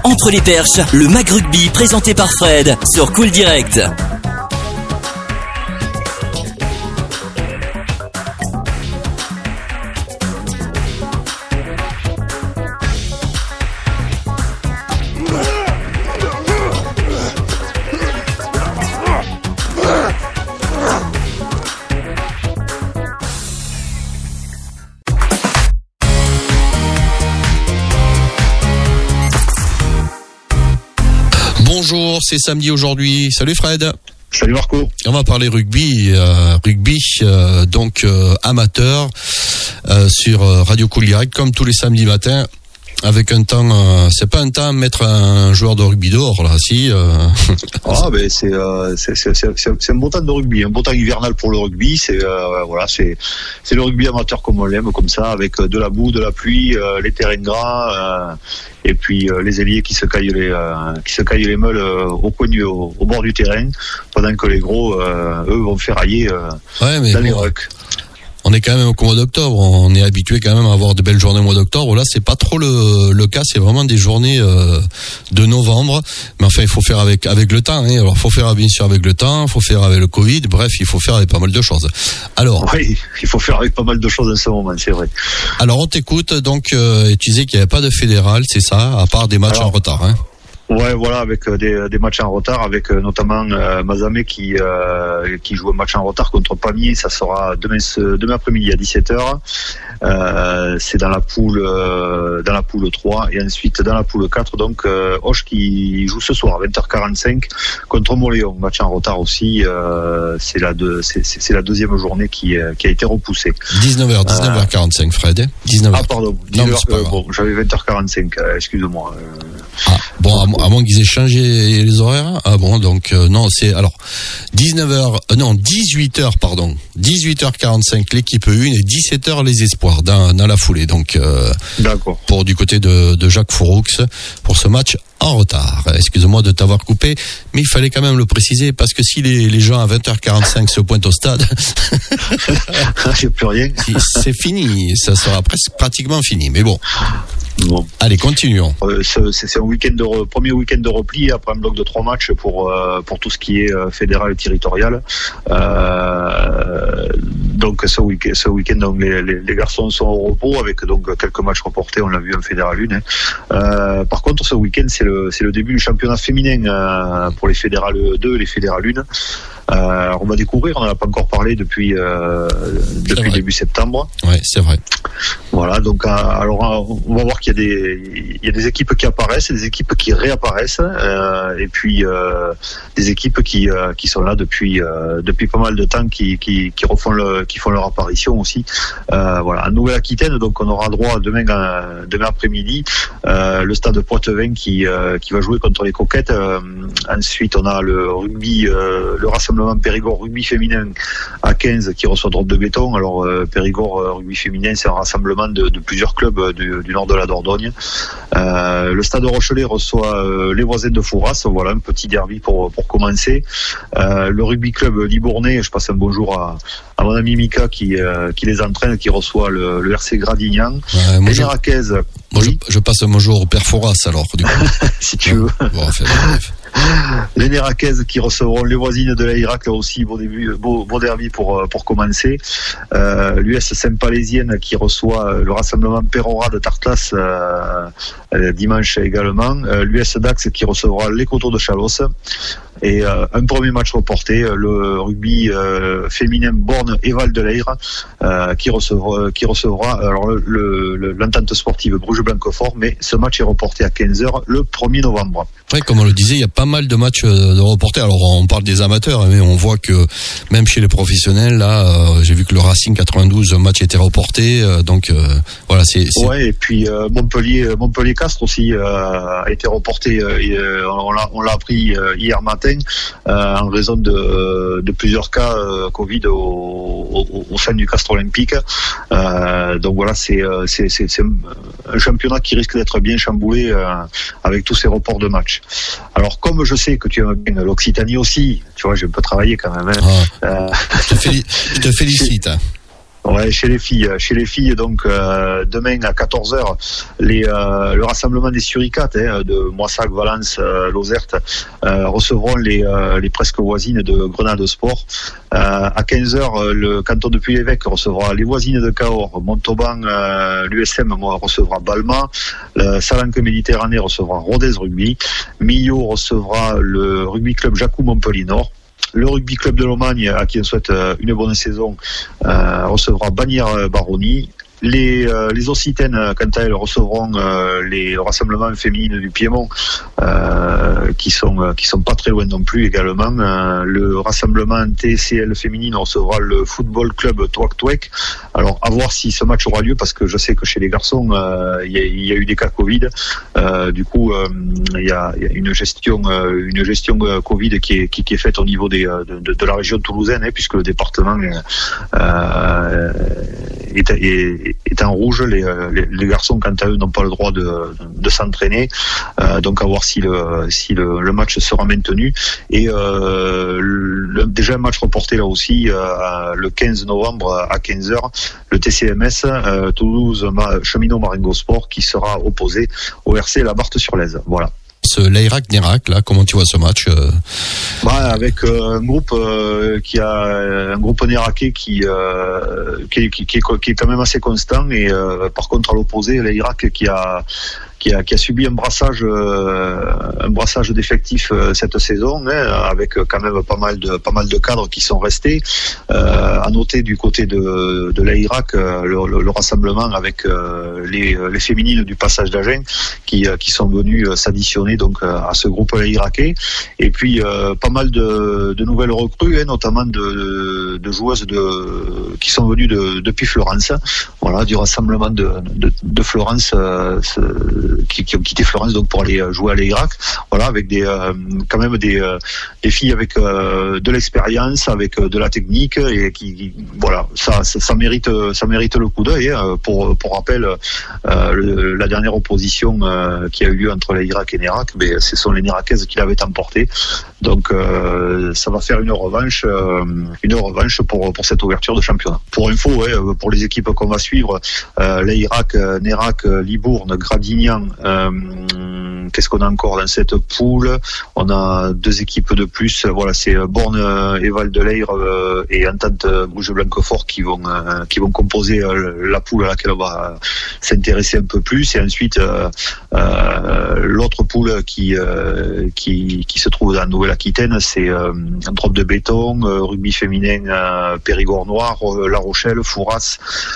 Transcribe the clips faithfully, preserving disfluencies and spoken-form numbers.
Entre les perches, le Mag Rugby présenté par Fred sur Cool Direct. Bonjour, c'est samedi aujourd'hui. Salut Fred. Salut Marco. On va parler rugby, euh, rugby euh, donc euh, amateur euh, sur Radio Cool Direct comme tous les samedis matins. Avec un temps, euh, c'est pas un temps à mettre un joueur de rugby dehors là, si. Euh... Ah ben c'est, euh, c'est c'est c'est c'est un beau temps de rugby, un beau temps hivernal pour le rugby. C'est euh, voilà, c'est c'est le rugby amateur comme on l'aime, comme ça, avec de la boue, de la pluie, euh, les terrains gras, euh, et puis euh, les ailiers qui se caillent les euh, qui se caillent les meules euh, au coin du au, au bord du terrain, pendant que les gros euh, eux vont ferrailler euh, ouais, mais dans bon. les rucks. On est quand même au mois d'octobre, on est habitué quand même à avoir de belles journées au mois d'octobre. Là, c'est pas trop le, le cas, c'est vraiment des journées euh, de novembre. Mais enfin, il faut faire avec avec le temps. Hein. Alors, faut faire bien sûr avec le temps, faut faire avec le Covid. Bref, il faut faire avec pas mal de choses. Alors, oui, il faut faire avec pas mal de choses en ce moment, c'est vrai. Alors, on t'écoute. Donc, euh, tu disais qu'il n'y avait pas de fédéral, c'est ça, à part des matchs alors, en retard. Hein. Ouais, voilà, avec des, des matchs en retard, avec notamment euh, Mazamet qui euh, qui joue un match en retard contre Pamiers. Ça sera demain ce, demain après-midi à dix-sept heures. Euh, c'est dans la poule euh, dans la poule trois, et ensuite dans la poule quatre, donc euh, Hoche qui joue ce soir à vingt heures quarante-cinq contre Montléon, match en retard aussi. Euh, c'est la deux, c'est, c'est la deuxième journée qui qui a été repoussée. dix-neuf heures dix-neuf heures quarante-cinq, Fred. dix-neuf heures. Ah pardon. Non, mais c'est pas euh, grave. Bon, j'avais vingt heures quarante-cinq. Euh, excuse-moi. Euh, ah, bon, à, à moins qu'ils aient changé les horaires. Ah bon, donc euh, non, c'est alors dix-neuf heures, euh, non dix-huit heures, pardon, dix-huit heures quarante-cinq l'équipe un et dix-sept heures les espoirs dans, dans la foulée. Donc, euh, d'accord. Pour du côté de, de Jacques Fouroux pour ce match en retard. Excuse-moi de t'avoir coupé, mais il fallait quand même le préciser parce que si les, les gens à vingt heures quarante-cinq se pointent au stade, j'ai plus rien. C'est fini, ça sera presque pratiquement fini. Mais bon. Bon. Allez, continuons. Euh, c'est, c'est un week-end de re, premier week-end de repli après un bloc de trois matchs pour euh, pour tout ce qui est euh, fédéral et territorial. Euh, donc ce week-end, ce week-end, donc les, les, les garçons sont au repos avec donc quelques matchs reportés. On l'a vu en fédéral un. Hein. Euh, par contre, ce week-end, c'est le c'est le début du championnat féminin euh, pour les fédérales deux, et les fédérales un. Euh, on va découvrir, on n'en a pas encore parlé depuis euh, depuis début septembre. Ouais, c'est vrai. Voilà, donc alors on va voir qu'il y a des il y a des équipes qui apparaissent, des équipes qui réapparaissent, euh, et puis euh, des équipes qui euh, qui sont là depuis euh, depuis pas mal de temps, qui qui qui refont le qui font leur apparition aussi. Euh, voilà, en Nouvelle-Aquitaine, donc on aura droit demain euh, demain après-midi euh, le Stade Poitevin qui euh, qui va jouer contre les Coquettes. Euh, ensuite, on a le rugby euh, le rassemblement Périgord rugby féminin à quinze qui reçoit Drôme de Béton. Alors euh, Périgord euh, rugby féminin, c'est un rassemblement de, de plusieurs clubs euh, du, du nord de la Dordogne. Euh, le Stade Rochelet reçoit euh, les voisins de Fouras. Voilà un petit derby pour pour commencer. Euh, le rugby club Libournais, je passe un bonjour à, à mon ami Mika qui euh, qui les entraîne, qui reçoit le, le R C Gradignan. Ouais, les Néraquaises. Moi, oui. je, je passe un bonjour au Père Fouras alors. Du coup. Si tu veux. Bon, enfin, bref. Les Néraquaises qui recevront les voisines de l'Airac, là aussi beau début, beau, beau derby pour pour commencer. Euh, L'U S Saint-Palaisienne qui reçoit le rassemblement Perora de Tartas euh, dimanche également. Euh, L'U S Dax qui recevra les Coteaux de Chalosse. Et euh, un premier match reporté, le rugby euh, féminin Borne et Val de l'Aire, euh, qui recevra, qui recevra alors le, le, l'entente sportive Bruges-Blanquefort, mais ce match est reporté à quinze heures le premier novembre. Ouais, comme on le disait, il y a pas mal de matchs de reportés. Alors on parle des amateurs, mais on voit que même chez les professionnels, là, euh, j'ai vu que le Racing quatre-vingt-douze, un match était reporté, euh, donc euh, voilà, c'est, c'est. Ouais, et puis euh, Montpellier, Montpellier-Castres aussi euh, a été reporté. Euh, et, euh, on l'a, on l'a appris euh, hier matin euh, en raison de, de plusieurs cas euh, Covid au, au, au sein du Castres Olympique. Euh, donc voilà, c'est, c'est, c'est, c'est un championnat qui risque d'être bien chamboulé euh, avec tous ces reports de matchs. Alors comme je sais que tu aimes bien l'Occitanie aussi, tu vois, j'ai un peu travaillé quand même. Hein. Ah, euh... je, te félicite, je te félicite. Ouais, chez les filles, chez les filles, donc euh, demain à quatorze heures, les, euh, le rassemblement des Suricates hein, de Moissac, Valence, euh, Lozerte euh, recevront les, euh, les presque voisines de Grenade Sport. Euh, à quinze heures, le canton de Puy-l'Évêque recevra les voisines de Cahors. Montauban, euh, l'U S M recevra Balma. Le Salanque Méditerranée recevra Rodez Rugby. Millau recevra le Rugby Club Jacou Montpellier Nord. Le Rugby Club de Lomagne, à qui on souhaite une bonne saison, euh, recevra Bagnères-Baronnie. Les, euh, les Occitaines, quant à elles, recevront euh, les rassemblements féminines du Piémont, euh, qui sont euh, qui sont pas très loin non plus également. Euh, le rassemblement T C L féminine recevra le Football Club Touac-Touec. Alors, à voir si ce match aura lieu, parce que je sais que chez les garçons, il euh, y, y a eu des cas Covid. Euh, du coup, il euh, y, a, y a une gestion, euh, une gestion euh, Covid qui est, qui, qui est faite au niveau des, de, de, de la région toulousaine, hein, puisque le département euh, est, est est en rouge. Les, les, les garçons, quant à eux, n'ont pas le droit de, de, de s'entraîner. Euh, donc à voir si le si le, le match sera maintenu. Et euh, le, déjà un match reporté là aussi euh, le quinze novembre à quinze heures, le T C M S euh, Toulouse Cheminot Marengo Sport qui sera opposé au R C La Barthe-sur-Lèze. Voilà. Ce Layrac-Nérac, là, comment tu vois ce match euh... bah, avec euh, un groupe euh, qui a un groupe néraquais qui, euh, qui, qui, qui, est, qui est quand même assez constant, et euh, par contre à l'opposé, Layrac qui a Qui a, qui a subi un brassage, euh, un brassage d'effectifs euh, cette saison, hein, avec quand même pas mal de pas mal de cadres qui sont restés. Euh, à noter du côté de de l'Aïrac euh, le, le, le rassemblement avec euh, les, les féminines du passage d'Agen qui qui sont venues s'additionner donc à ce groupe irakais. Et puis euh, pas mal de, de nouvelles recrues, hein, notamment de, de joueuses de qui sont venues de, depuis Florence. Voilà, du rassemblement de de, de Florence. Euh, ce, Qui, qui ont quitté Florence donc pour aller jouer à l'Irak, voilà, avec des euh, quand même des euh, des filles avec euh, de l'expérience, avec euh, de la technique, et qui, qui voilà, ça, ça ça mérite ça mérite le coup d'œil. Hein. Pour pour rappel, euh, le, la dernière opposition euh, qui a eu lieu entre l'Irak et Nérac, mais ce sont les Néraquaises qui l'avaient emporté. Donc euh, ça va faire une revanche, euh, une revanche pour pour cette ouverture de championnat. Pour info, ouais, pour les équipes qu'on va suivre, euh, l'Irak, Nérac, Libourne, Gradignan. Euh, qu'est-ce qu'on a encore dans cette poule? On a deux équipes de plus. Voilà, c'est Borne et Val-de-Leyre euh, et Entente Bruges-Blanquefort qui vont euh, qui vont composer euh, la poule à laquelle on va s'intéresser un peu plus. Et ensuite euh, euh, l'autre poule qui euh, qui qui se trouve dans la Nouvelle-Aquitaine, c'est euh, un drop de béton, euh, rugby féminin, euh, Périgord Noir, euh, La Rochelle, Fouras,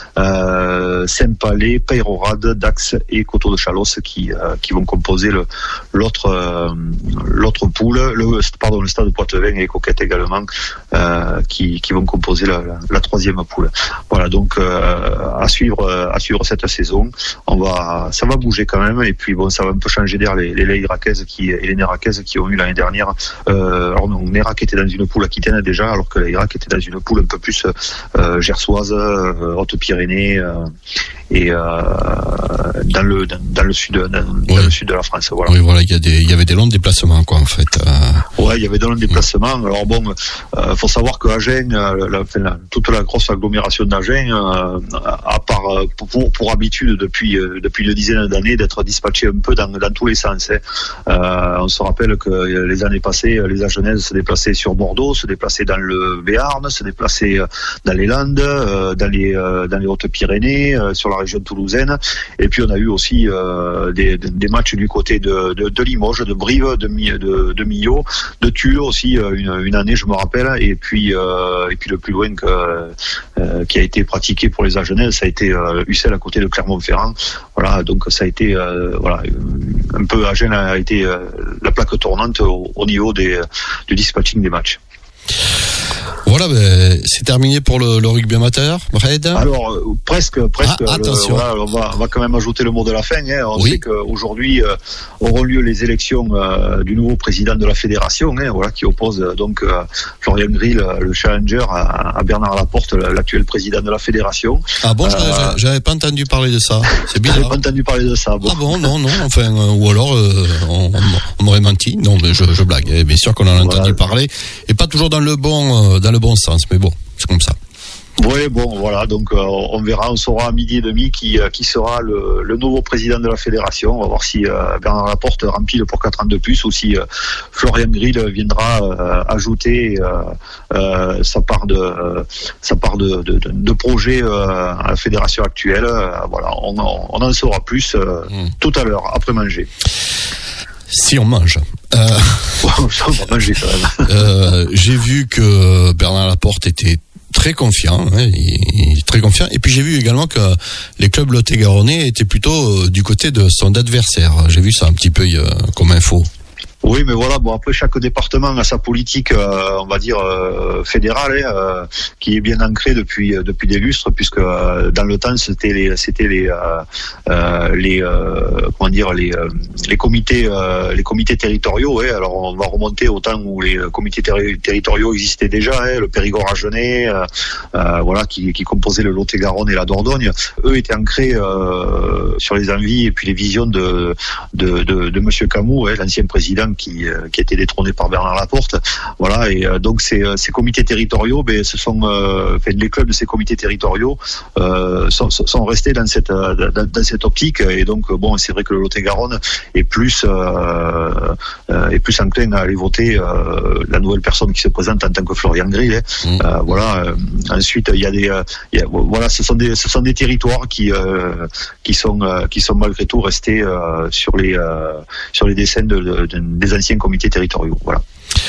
euh, Saint-Palais, Peyrorade, Dax et Coteau de Chalos qui euh, qui vont composer le l'autre euh, l'autre poule, le pardon le Stade de Poitevin et Coquette également euh, qui qui vont composer la, la, la troisième poule. Voilà, donc euh, à suivre à suivre cette saison. On va ça va bouger quand même, et puis bon, ça va un peu changer d'air les les Irakaises qui et les Néraquaises qui ont eu l'année dernière. Euh, alors non, Nérac était dans une poule aquitaine déjà, alors que l'Irak était dans une poule un peu plus euh, gersoise, euh, Haute-Pyrénées euh, et euh, dans le dans, dans le sud dans, oui. dans le sud de la France. Voilà. Oui, voilà, il y a des il y avait des longs déplacements quoi en fait. Euh... Ouais, il y avait des longs déplacements. Alors bon, euh, faut savoir que Agen, euh, la, la, toute la grosse agglomération d'Agen, euh, à part pour pour habitude depuis euh, depuis une dizaine d'années d'être dispatché un peu dans dans tous les sens. Hein. Euh, on se rappelle que les années passées, les Agenaises se déplaçaient sur Bordeaux, se déplaçaient dans le Béarn, se déplaçaient dans les Landes, euh, dans les euh, dans les Hautes-Pyrénées, euh, sur la région toulousaine. Et puis on a eu aussi euh, des, des matchs du côté de, de, de Limoges, de Brive, de, de, de Millau, de Tulle aussi une, une année, je me rappelle. Et puis euh, et puis le plus loin que, euh, qui a été pratiqué pour les Agenaises, ça a été euh, Ussel à côté de Clermont-Ferrand. Voilà, donc ça a été euh, voilà un peu Agen a été euh, la plaque tournante au, au niveau des du dispatching des matchs. Voilà, ben, c'est terminé pour le, le rugby amateur, Fred. Alors euh, presque, presque. Ah, attention. Le, voilà, on va, on va quand même ajouter le mot de la fin. Hein. On oui. sait qu'aujourd'hui euh, auront lieu les élections euh, du nouveau président de la fédération, hein, voilà, qui oppose euh, donc euh, Florian Grill, le challenger, à, à Bernard Laporte, l'actuel président de la fédération. Ah bon, euh, j'avais pas entendu parler de ça. C'est bizarre. J'avais pas entendu parler de ça. Bon. Ah bon, non, non. Enfin, euh, ou alors euh, on, on m'aurait menti. Non, mais je, je blague. Bien sûr qu'on en a voilà. entendu parler, et pas toujours dans le bon, euh, dans le bon sens, mais bon. C'est comme ça. Oui, bon, voilà, donc euh, on verra, on saura à midi et demi qui, euh, qui sera le, le nouveau président de la fédération. On va voir si euh, Bernard Laporte remplit pour quatre ans de plus ou si euh, Florian Grill viendra euh, ajouter euh, euh, sa part de euh, sa part de, de, de, de projet euh, à la fédération actuelle. Euh, voilà, on, on en saura plus euh, mmh. tout à l'heure après manger. Si on mange. Euh, Ça, on va manger quand même. euh, j'ai vu que Bernard Laporte était très confiant, hein, il est très confiant. Et puis j'ai vu également que les clubs lot-et-garonnais étaient plutôt euh, du côté de son adversaire. J'ai vu ça un petit peu euh, comme info. Oui, mais voilà, bon, après chaque département a sa politique, euh, on va dire euh, fédérale, hein, euh, qui est bien ancrée depuis euh, depuis des lustres, puisque euh, dans le temps c'était les c'était les euh, euh, les euh, comment dire les euh, les comités euh, les comités territoriaux. Hein, alors on va remonter au temps où les comités terri- territoriaux existaient déjà, hein, le Périgord agenais, euh, euh, voilà, qui qui composaient le Lot-et-Garonne et la Dordogne. Eux étaient ancrés euh, sur les envies et puis les visions de de de, de Monsieur Camus, hein, l'ancien président. Qui, qui a été détrôné par Bernard Laporte, voilà, et euh, donc ces, ces comités territoriaux, ben ce sont, euh, enfin, les clubs de ces comités territoriaux euh, sont, sont restés dans cette dans, dans cette optique, et donc bon, c'est vrai que le Lot-et-Garonne est plus euh, euh, est plus enclin à aller voter euh, la nouvelle personne qui se présente en tant que Florian Grill, hein. mmh. euh, voilà. Euh, ensuite, il y a des, euh, il y a, voilà, ce sont des ce sont des territoires qui euh, qui sont euh, qui sont malgré tout restés euh, sur les euh, sur les décennies de, de, de des anciens comités territoriaux, voilà.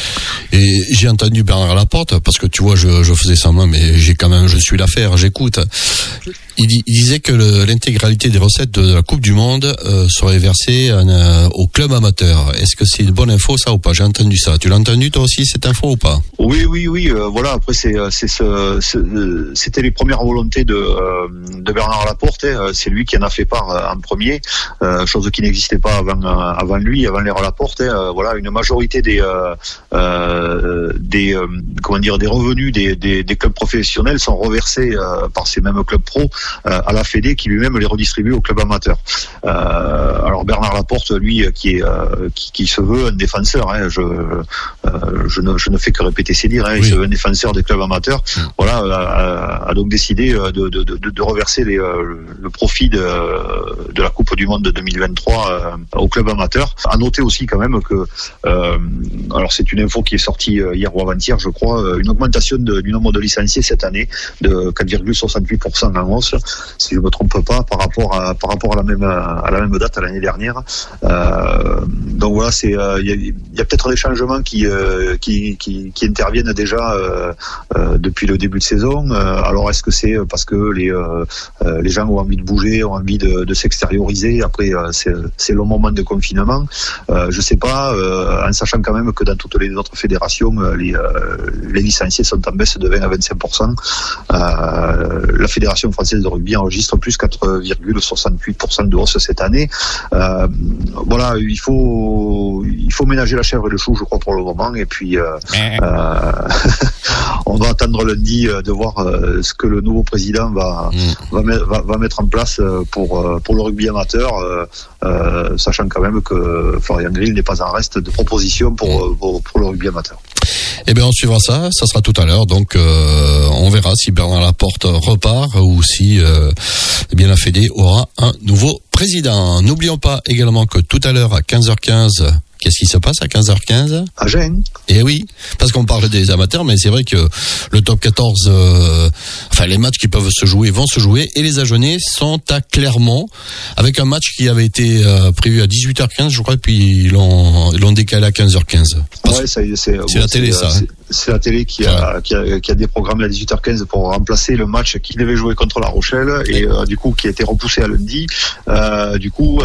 Et j'ai entendu Bernard Laporte, parce que tu vois, je, je faisais semblant, mais j'ai quand même, je suis l'affaire, j'écoute. Il, il disait que le, l'intégralité des recettes de la Coupe du Monde euh, serait versée en, euh, au club amateur. Est-ce que c'est une bonne info, ça, ou pas? J'ai entendu ça. Tu l'as entendu, toi aussi, cette info, ou pas? Oui, oui, oui. Euh, voilà. Après, c'est, c'est, ce, c'est, c'était les premières volontés de, euh, de Bernard Laporte. Hein. C'est lui qui en a fait part euh, en premier, euh, chose qui n'existait pas avant, euh, avant lui, avant l'ère Laporte. Hein. Voilà, une majorité des euh, euh, des euh, comment dire des revenus des, des, des clubs professionnels sont reversés euh, par ces mêmes clubs pro euh, à la Fédé, qui lui-même les redistribue aux clubs amateurs. Euh, alors Bernard Laporte, lui, qui est euh, qui, qui se veut un défenseur, hein, je euh, je ne je ne fais que répéter ses dires, hein, oui. Il se veut un défenseur des clubs amateurs. Mmh. Voilà, a, a donc décidé de de, de, de reverser les, le profit de de la Coupe du Monde de deux mille vingt-trois euh, aux clubs amateurs. À noter aussi quand même que euh, alors c'est une info qui est sortie hier ou avant-hier, je crois, une augmentation de, du nombre de licenciés cette année de quatre virgule soixante-huit pour cent en hausse, si je me trompe pas, par rapport à par rapport à la même à la même date à l'année dernière. Euh, donc voilà, c'est il euh, y, a, y a peut-être des changements qui euh, qui, qui qui interviennent déjà euh, euh, depuis le début de saison. Euh, alors est-ce que c'est parce que les euh, les gens ont envie de bouger, ont envie de, de s'extérioriser après euh, c'est c'est le moment de confinement. Euh, je sais pas, euh, en sachant quand même que dans toutes les autres fédérations, les euh, les licenciés sont en baisse de vingt à vingt-cinq pour cent. Euh, la Fédération française de rugby enregistre plus quatre virgule soixante-huit pour cent de hausse cette année. Euh, voilà, il faut il faut ménager la chèvre et le chou, je crois, pour le moment. Et puis euh, euh, on va attendre lundi de voir euh, ce que le nouveau président va va, met, va va mettre en place pour pour le rugby amateur, euh, euh, sachant quand même que Florian Grill n'est pas en reste de propositions pour pour, pour le rugby amateur. Eh bien, on suivra ça. Ça sera tout à l'heure. Donc, euh, on verra si Bernard Laporte repart ou si euh, eh bien la Fédé aura un nouveau président. N'oublions pas également que tout à l'heure à quinze heures quinze, qu'est-ce qui se passe à quinze heures quinze? À Gênes. Eh oui, parce qu'on parle des amateurs, mais c'est vrai que le top quatorze, euh, enfin les matchs qui peuvent se jouer vont se jouer, et les Agenais sont à Clermont avec un match qui avait été euh, prévu à dix-huit heures quinze, je crois, et puis ils l'ont, ils l'ont décalé à quinze heures quinze. Ouais, ça, c'est, c'est bon, la télé, c'est, ça. C'est, c'est la télé qui a, ouais. qui a, qui a déprogrammé à dix-huit heures quinze pour remplacer le match qui devait jouer contre La Rochelle et euh, du coup qui a été repoussé à lundi. Euh, du coup,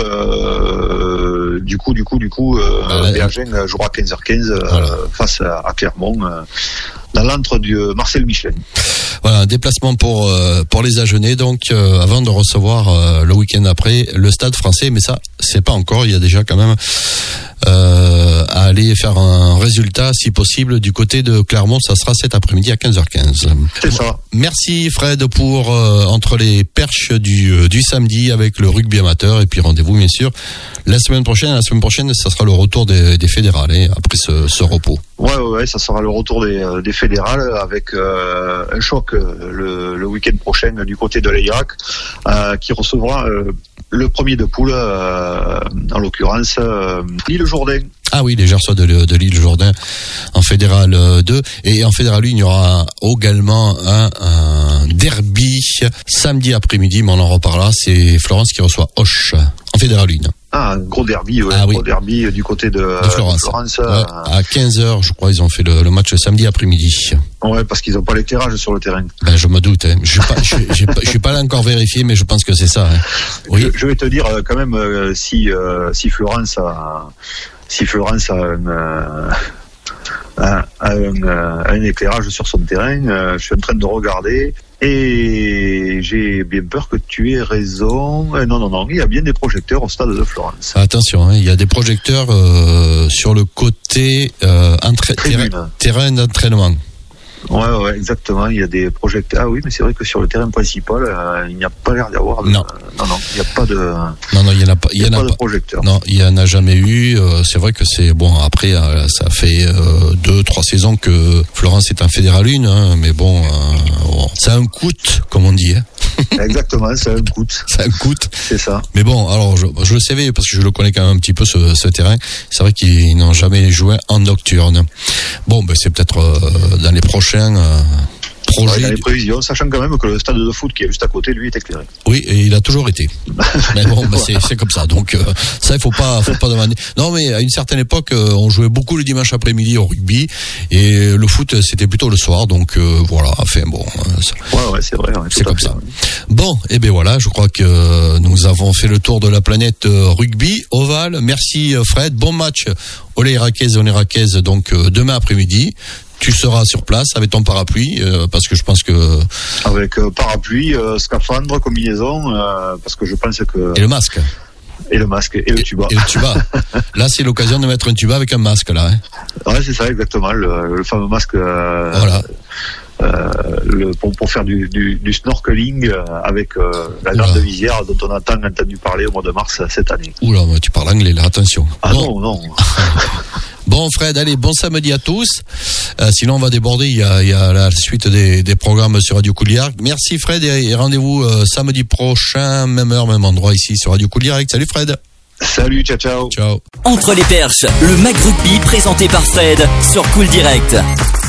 euh, du coup, du coup, du coup, euh, voilà. Les Agenais jouera à quinze heures quinze euh, voilà. face à, à Clermont. Euh, dans l'antre du Marcel Michelin. Voilà, un déplacement pour euh, pour les Agenais, donc euh, avant de recevoir euh, le week-end après le Stade Français, mais ça c'est pas encore. Il y a déjà quand même euh, à aller faire un résultat, si possible, du côté de Clermont. Ça sera cet après-midi à quinze heures quinze. C'est ça. Merci Fred pour euh, entre les perches du euh, du samedi avec le rugby amateur, et puis rendez-vous bien sûr la semaine prochaine. La semaine prochaine, ça sera le retour des, des fédérales hein, après ce, ce repos. Ouais, ouais, ouais, ça sera le retour des, des fédérales avec euh, un choc le, le week-end prochain du côté de l'Irak euh, qui recevra euh, le premier de poule, euh, en l'occurrence euh, l'île Jourdain. Ah oui, les Gersois de, de l'île Jourdain en fédéral deux. Et en fédéral un, il y aura également un, un derby samedi après-midi, mais on en reparlera. C'est Florence qui reçoit Auch en fédéral un. Ah, un gros derby, ouais, ah, un oui. gros derby du côté de, de Florence. De Florence ouais, euh... à quinze heures, je crois, ils ont fait le, le match samedi après-midi. Ouais, parce qu'ils n'ont pas l'éclairage sur le terrain. Ben, je me doute. Hein. Je ne suis pas là encore vérifié, mais je pense que c'est ça. Hein. Oui. Je, je vais te dire quand même euh, si euh, si Florence a si Florence a un, euh, a, a un, euh, un éclairage sur son terrain, euh, je suis en train de regarder. Et j'ai bien peur que tu aies raison. Euh, non, non, non, il y a bien des projecteurs au stade de Florence. Attention, hein, il y a des projecteurs euh, sur le côté euh, entra- terrain, terrain d'entraînement. Ouais, ouais, exactement. Il y a des projecteurs. Ah oui, mais c'est vrai que sur le terrain principal, euh, il n'y a pas l'air d'y avoir. De... Non. non, non, il n'y a pas de. Non, non, il y en a pas. Il y, y en a a pas pas de projecteur. Non, il y en a jamais eu. Euh, c'est vrai que c'est bon. Après, euh, ça fait euh, deux, trois saisons que Florence est en fédéral un, hein, mais bon, euh, bon, ça a un coût, comme on dit. Hein. Exactement, ça a un coût. Ça a un coût. C'est ça. Mais bon, alors je, je le savais parce que je le connais quand même un petit peu ce, ce terrain. C'est vrai qu'ils n'ont jamais joué en nocturne. Bon, ben c'est peut-être euh, dans les prochains. Euh, Projet ouais, dans les prévisions, sachant quand même que le stade de foot qui est juste à côté, lui, est éclairé. Oui, et il a toujours été. Mais bon, bah c'est, c'est comme ça. Donc euh, ça, il faut pas, faut pas demander. Non, mais à une certaine époque, euh, on jouait beaucoup le dimanche après-midi au rugby, et le foot, c'était plutôt le soir. Donc euh, voilà. Enfin bon. Euh, ça... Ouais, ouais, c'est vrai. Ouais, c'est comme fait, ça. Ouais. Bon, et eh ben voilà. Je crois que nous avons fait le tour de la planète euh, rugby ovale. Merci Fred. Bon match. Olé Irakez, on Irakez. Donc euh, demain après-midi. Tu seras sur place avec ton parapluie, euh, parce que je pense que... Avec euh, parapluie, euh, scaphandre, combinaison, euh, parce que je pense que... Et le masque. Et le masque, et le tuba. Et, et le tuba. Là, c'est l'occasion de mettre un tuba avec un masque, là. Hein. Ouais, c'est ça, exactement, le, le fameux masque... Euh, voilà. Euh, le, pour, pour faire du, du, du snorkeling euh, avec euh, la grande visière dont on a tant entendu parler au mois de mars cette année. Oula, tu parles anglais, là, attention. Ah bon. non, non. Bon Fred, allez, bon samedi à tous. Euh, sinon on va déborder, il y a, il y a la suite des, des programmes sur Radio Couliard. Merci Fred et, et rendez-vous euh, samedi prochain, même heure, même endroit ici sur Radio Couliard. Salut Fred. Salut, ciao, ciao. Ciao. Entre les perches, le Mag Rugby présenté par Fred sur Cool Direct.